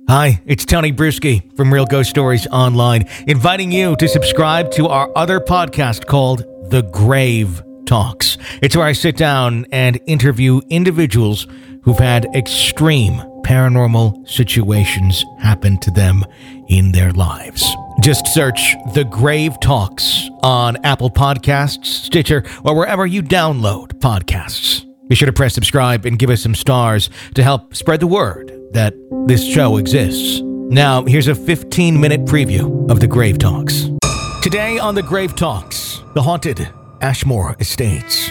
Hi, it's Tony Bruschi from Real Ghost Stories Online, inviting you to subscribe to our other podcast called The Grave Talks. It's where I sit down and interview individuals who've had extreme paranormal situations happen to them in their lives. Just search The Grave Talks on Apple Podcasts, Stitcher, or wherever you download podcasts. Be sure to press subscribe and give us some stars to help spread the word that this show exists. Now, here's a 15-minute preview of The Grave Talks. Today on The Grave Talks, the haunted Ashmore Estates.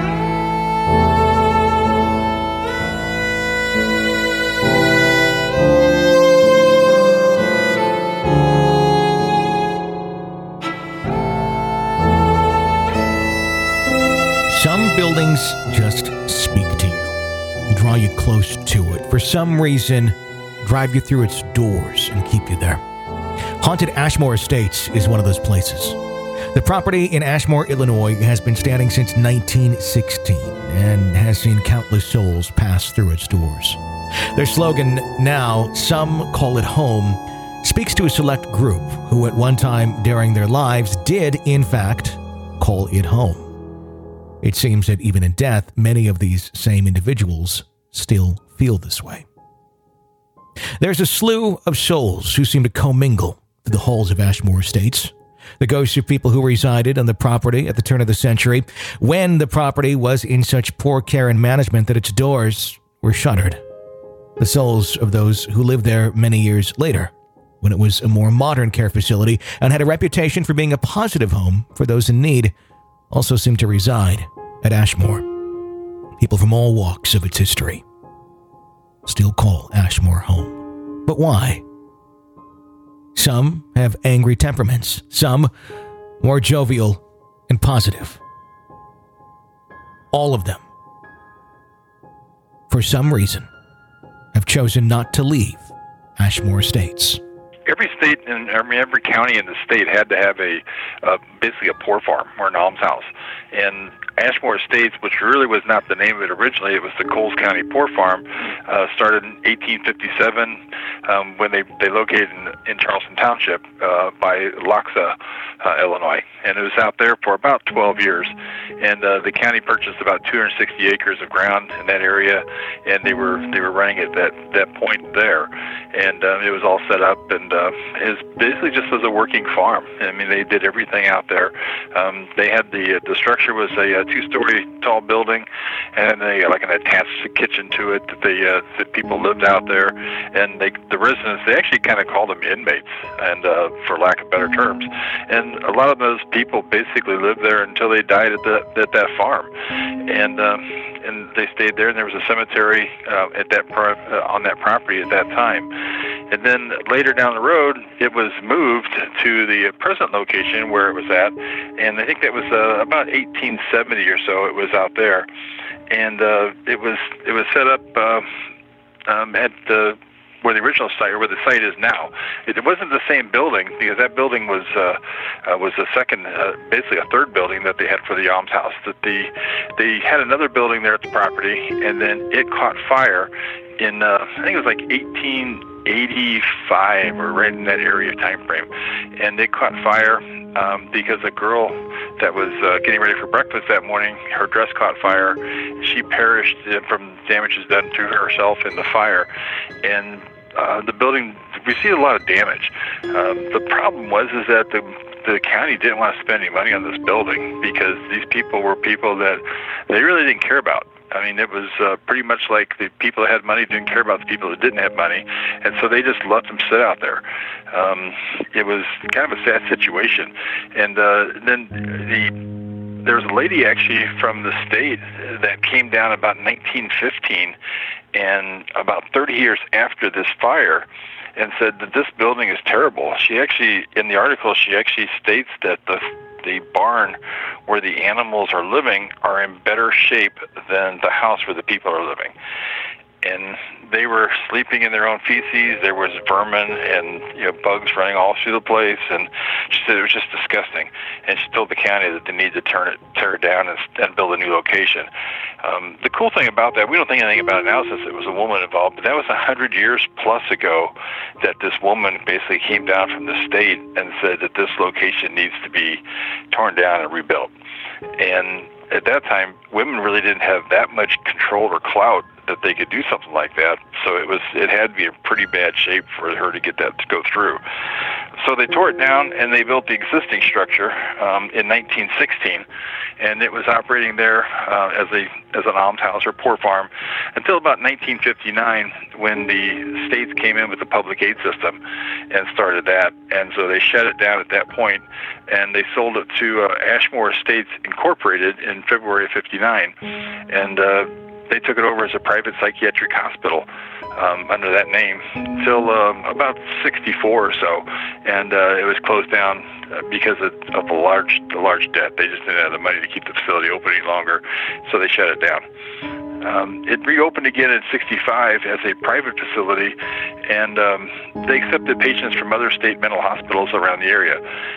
Some buildings just speak to you, draw you close to it. For some reason, drive you through its doors and keep you there. Haunted Ashmore Estates is one of those places. The property in Ashmore, Illinois has been standing since 1916 and has seen countless souls pass through its doors. Their slogan, now Some Call It Home, speaks to a select group who at one time during their lives did, in fact, call it home. It seems that even in death, many of these same individuals still feel this way. There's a slew of souls who seem to commingle through the halls of Ashmore Estates. The ghosts of people who resided on the property at the turn of the century, when the property was in such poor care and management that its doors were shuttered. The souls of those who lived there many years later, when it was a more modern care facility and had a reputation for being a positive home for those in need, also seem to reside at Ashmore. People from all walks of its history still call Ashmore home. But why? Some have angry temperaments, some more jovial and positive. All of them, for some reason, have chosen not to leave Ashmore Estates. Every state and every county in the state had to have basically a poor farm or an almshouse. And Ashmore Estates, which really was not the name of it originally, it was the Coles County Poor Farm, started in 1857 when they located in Charleston Township by Loxa, Illinois. And it was out there for about 12 years. And the county purchased about 260 acres of ground in that area, and they were running at that point there. And it was all set up, and it was basically just as a working farm. I mean, they did everything out there. They had the structure was a two-story tall building, and they like an attached kitchen to it that people lived out there. And the residents, they actually kind of called them inmates, and for lack of better terms. And a lot of those people basically lived there until they died at that farm. And they stayed there, and there was a cemetery on that property at that time. And then later down the road, it was moved to the present location where it was at, and I think that was about 1870 or so. It was out there, and it was set up at where the original site, or where the site is now. It wasn't the same building, because that building was a second, basically a third building that they had for the almshouse. That they had another building there at the property, and then it caught fire in I think it was like 1885 or right in that area time frame, and it caught fire because a girl that was getting ready for breakfast that morning, her dress caught fire. She perished from damages done to herself in the fire. And the building, we see a lot of damage. The problem was that the county didn't want to spend any money on this building, because these people were people that they really didn't care about. I mean, it was pretty much like the people that had money didn't care about the people that didn't have money, and so they just let them sit out there. It was kind of a sad situation. And then there was a lady actually from the state that came down about 1915, and about 30 years after this fire, and said that this building is terrible. She actually, in the article, she actually states that the barn where the animals are living are in better shape than the house where the people are living. and they were sleeping in their own feces. There was vermin and bugs running all through the place, and she said it was just disgusting. And she told the county that they need to tear it down and build a new location. The cool thing about that, we don't think anything about it now since it was a woman involved, but that was 100 years plus ago that this woman basically came down from the state and said that this location needs to be torn down and rebuilt. And at that time, women really didn't have that much control or clout that they could do something like that. So it had to be in pretty bad shape for her to get that to go through. So they tore it down and they built the existing structure in 1916, and it was operating there as an almshouse or poor farm until about 1959, when the states came in with the public aid system and started that. And so they shut it down at that point, and they sold it to Ashmore Estates Incorporated in February of '59, and they took it over as a private psychiatric hospital under that name till about '64 or so, and it was closed down because of the large debt. They just didn't have the money to keep the facility open any longer, so they shut it down. It reopened again in '65 as a private facility, and they accepted patients from other state mental hospitals around the area.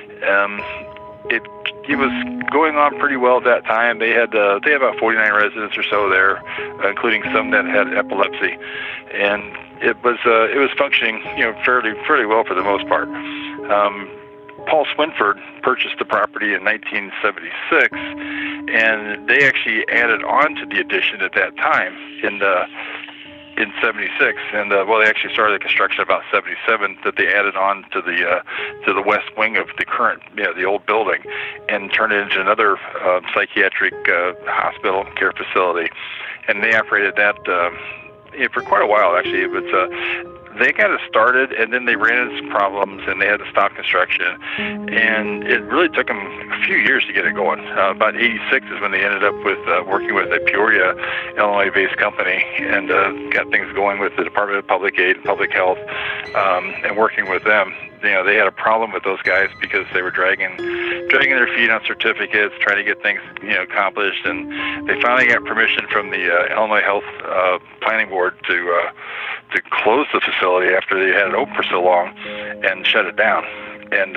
It was going on pretty well at that time. They had about 49 residents or so there, including some that had epilepsy, and it was functioning fairly well for the most part. Paul Swinford purchased the property in 1976, and they actually added on to the addition at that time in '76, and they actually started the construction about '77. That they added on to the west wing of the current, the old building, and turned it into another psychiatric hospital care facility, and they operated that for quite a while. Actually, it was. They got it started, and then they ran into some problems, and they had to stop construction, and it really took them a few years to get it going. About '86 is when they ended up with working with a Peoria, Illinois-based company, and got things going with the Department of Public Aid and Public Health, and working with them. They had a problem with those guys because they were dragging their feet on certificates, trying to get things accomplished, and they finally got permission from the Illinois Health Planning Board to close the facility after they had it open for so long and shut it down. And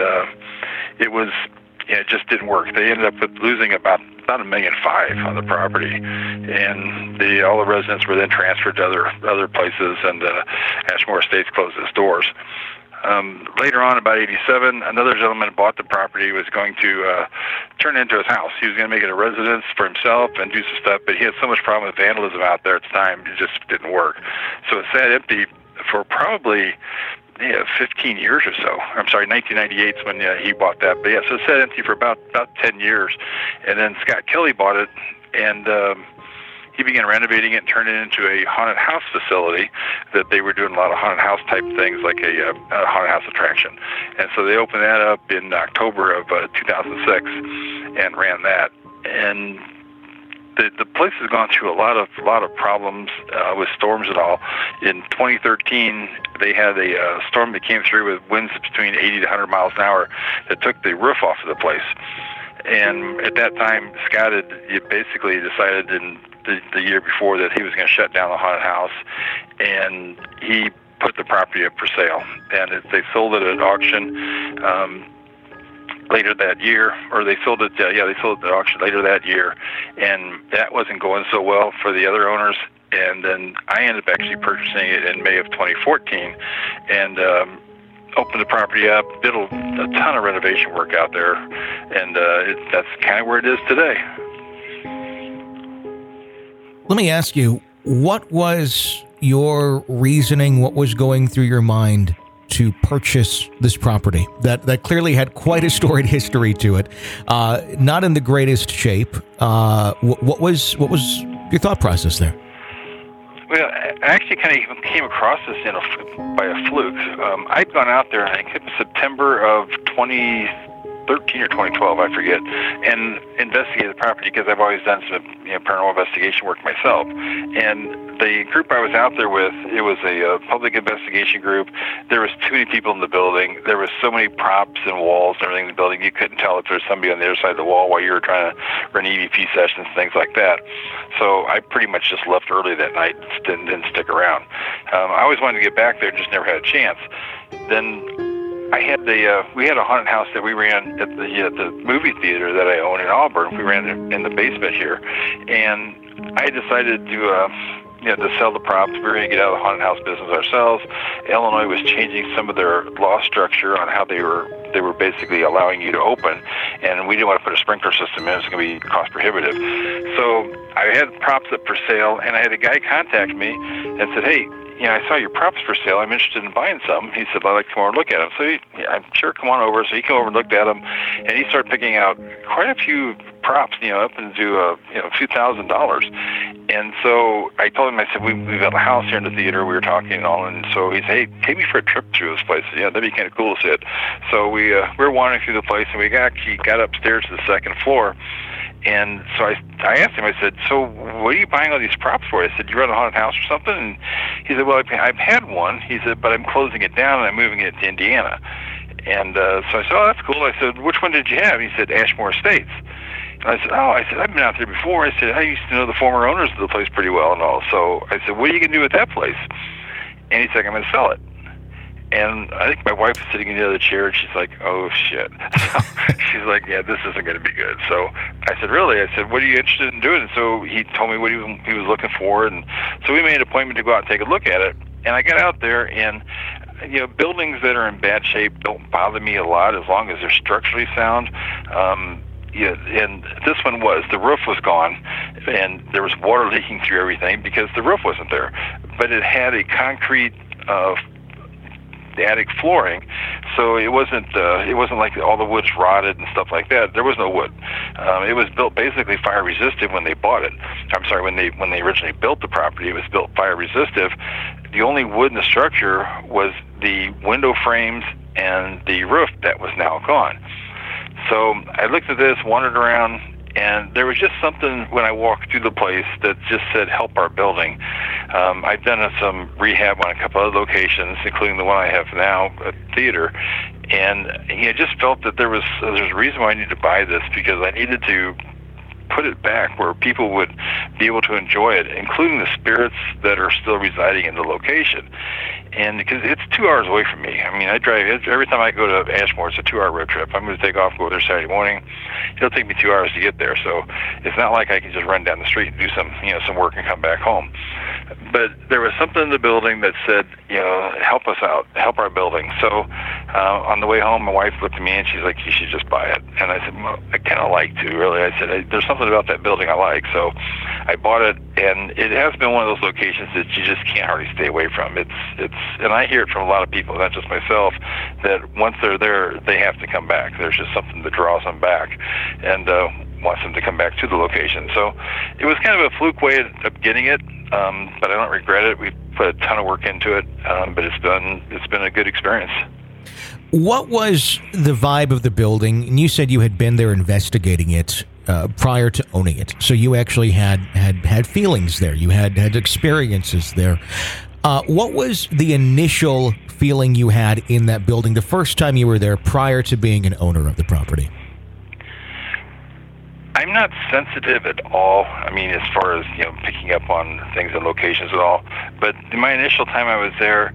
it just didn't work. They ended up losing about $1.5 million on the property, and all the residents were then transferred to other places, and Ashmore Estates closed its doors. Later on, about '87, another gentleman bought the property, was going to turn it into his house. He was going to make it a residence for himself and do some stuff, but he had so much problem with vandalism out there at the time, it just didn't work. So it sat empty for probably 15 years or so. I'm sorry, 1998 is when he bought that. But so it sat empty for about 10 years. And then Scott Kelly bought it, and he began renovating it and turned it into a haunted house facility that they were doing a lot of haunted house type things, like a haunted house attraction. And so they opened that up in October of 2006 and ran that. And the place has gone through a lot of problems with storms and all. In 2013, they had a storm that came through with winds between 80 to 100 miles an hour that took the roof off of the place. And at that time, Scott had basically decided in the year before that he was going to shut down the haunted house, and he put the property up for sale. And they sold it at auction later that year, or they sold it. They sold it at auction later that year, and that wasn't going so well for the other owners. And then I ended up actually purchasing it in May of 2014, and opened the property up, did a ton of renovation work out there, and that's kind of where it is today. Let me ask you, what was your reasoning, what was going through your mind to purchase this property that clearly had quite a storied history to it, not in the greatest shape? What was your thought process there? Well, I actually kind of came across this by a fluke. I'd gone out there, I think it was September of 2013, 2013 or 2012, I forget, and investigated the property because I've always done some paranormal investigation work myself. And the group I was out there with, it was a public investigation group. There was too many people in the building. There was so many props and walls and everything in the building. You couldn't tell if there was somebody on the other side of the wall while you were trying to run EVP sessions, things like that. So I pretty much just left early that night, didn't stick around. I always wanted to get back there, just never had a chance. Then we had a haunted house that we ran at the movie theater that I own in Auburn. We ran it in the basement here, and I decided to sell the props. We were going to get out of the haunted house business ourselves. Illinois was changing some of their law structure on how they were basically allowing you to open, and we didn't want to put a sprinkler system in. It was going to be cost prohibitive. So I had props up for sale, and I had a guy contact me and said, "Hey, I saw your props for sale. I'm interested in buying some." He said, "I'd like to come over and look at them." So I'm sure, come on over. So he came over and looked at them, and he started picking out quite a few props, up into a few $1,000s. And so I told him, I said, we've got a house here in the theater. We were talking and all, and so he said, "Hey, take me for a trip through this place." Yeah, that'd be kind of cool to see it. So we were wandering through the place, and we actually got upstairs to the second floor. And so I asked him, I said, "So what are you buying all these props for?" I said, "You run a haunted house or something?" And he said, "Well, I've had one." He said, "But I'm closing it down and I'm moving it to Indiana." And so I said, "Oh, that's cool." I said, "Which one did you have?" He said, "Ashmore Estates." And I said, "Oh," I said, "I've been out there before." I said, "I used to know the former owners of the place pretty well and all." So I said, "What are you going to do with that place?" And he said, "I'm going to sell it." And I think my wife was sitting in the other chair, and she's like, "Oh, shit." So she's like, "Yeah, this isn't going to be good." So I said, "Really?" I said, "What are you interested in doing?" And so he told me what he was looking for, and so we made an appointment to go out and take a look at it. And I got out there, and buildings that are in bad shape don't bother me a lot as long as they're structurally sound. And this one the roof was gone, and there was water leaking through everything because the roof wasn't there. But it had a concrete attic flooring, so it wasn't like all the wood's rotted and stuff like that. There was no wood. It was built basically fire resistant when they bought it. I'm sorry, when they originally built the property, it was built fire resistant. The only wood in the structure was the window frames and the roof that was now gone. So I looked at this, wandered around, and there was just something when I walked through the place that just said, "Help our building." I've done some rehab on a couple other locations, including the one I have now, a theater, and I just felt that there's a reason why I needed to buy this, because I needed to put it back where people would be able to enjoy it, including the spirits that are still residing in the location. And because it's 2 hours away from me. I mean, I drive, every time I go to Ashmore, it's a 2-hour road trip. I'm going to take off, go there Saturday morning. It'll take me 2 hours to get there. So it's not like I can just run down the street and do some work and come back home. But there was something in the building that said, "Help us out, help our building." So on the way home, my wife looked at me and she's like, "You should just buy it." And I said, "Well, I kind of like to, really." I said, "There's something about that building I like." So I bought it, and it has been one of those locations that you just can't hardly stay away from. And I hear it from a lot of people, not just myself, that once they're there, they have to come back. There's just something that draws them back and wants them to come back to the location. So it was kind of a fluke way of getting it, but I don't regret it. We put a ton of work into it, but it's been a good experience. What was the vibe of the building? And you said you had been there investigating it prior to owning it, so you actually had feelings there. You had experiences there. What was the initial feeling you had in that building the first time you were there prior to being an owner of the property? I'm not sensitive at all. I mean, as far as picking up on things and locations at all. But in my initial time I was there,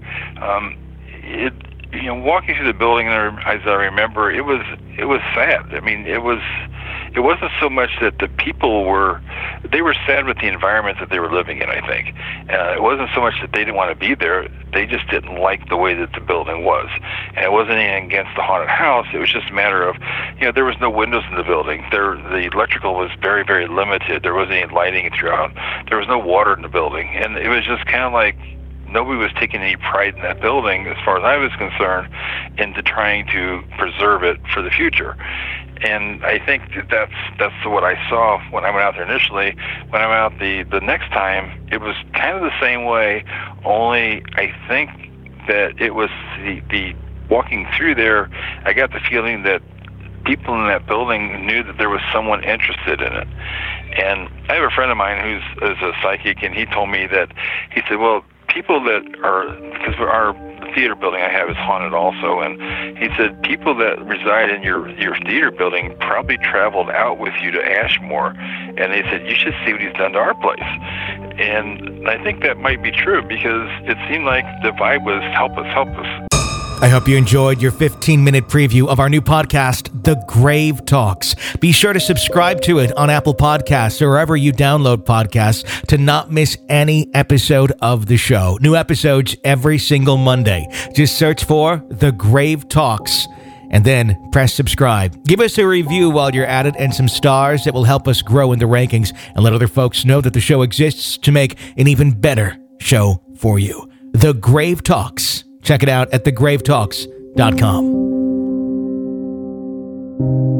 walking through the building, as I remember, it was sad. I mean, it wasn't so much that the people were sad with the environment that they were living in, I think. It wasn't so much that they didn't want to be there. They just didn't like the way that the building was. And it wasn't anything against the haunted house. It was just a matter of, there was no windows in the building. The electrical was very, very limited. There wasn't any lighting throughout. There was no water in the building. And it was just kind of like nobody was taking any pride in that building, as far as I was concerned, into trying to preserve it for the future. And I think that's what I saw when I went out there initially. When I went out the next time, it was kind of the same way, only I think that it was the walking through there, I got the feeling that people in that building knew that there was someone interested in it. And I have a friend of mine who's a psychic, and he told me that, he said, well, people that are, because the theater building I have is haunted also, and he said people that reside in your theater building probably traveled out with you to Ashmore, and they said, you should see what he's done to our place. And I think that might be true, because it seemed like the vibe was help us, help us. I hope you enjoyed your 15-minute preview of our new podcast, The Grave Talks. Be sure to subscribe to it on Apple Podcasts or wherever you download podcasts to not miss any episode of the show. New episodes every single Monday. Just search for The Grave Talks and then press subscribe. Give us a review while you're at it and some stars that will help us grow in the rankings and let other folks know that the show exists to make an even better show for you. The Grave Talks. Check it out at thegravetalks.com.